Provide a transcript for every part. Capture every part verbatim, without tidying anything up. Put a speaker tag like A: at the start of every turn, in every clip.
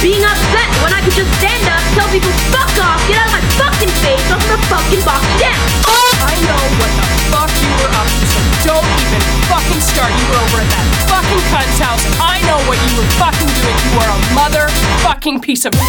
A: being upset when I could just stand up, tell people fuck off, get out of my fucking face, off the fucking box down.
B: I know what the fuck you were up to, so don't even fucking start. You were over at that fucking cunt's house. I know what you were fucking doing. You are a motherfucking piece of...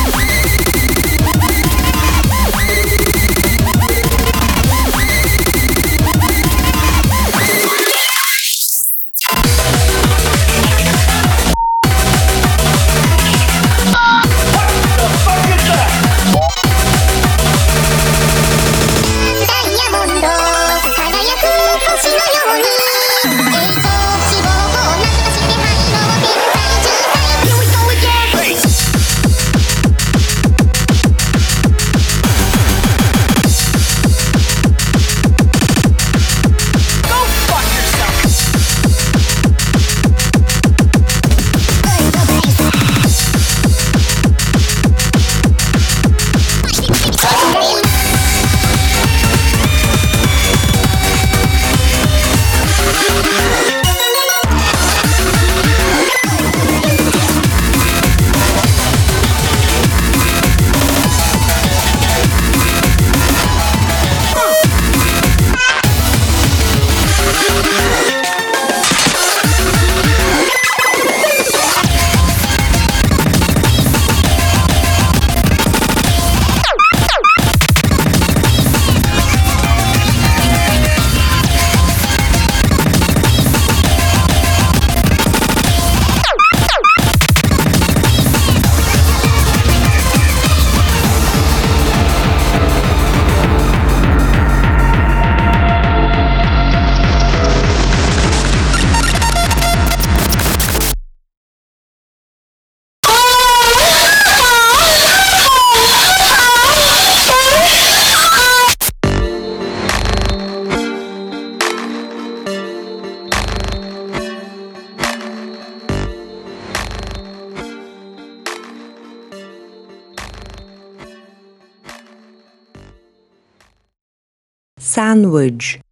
C: Sandwich.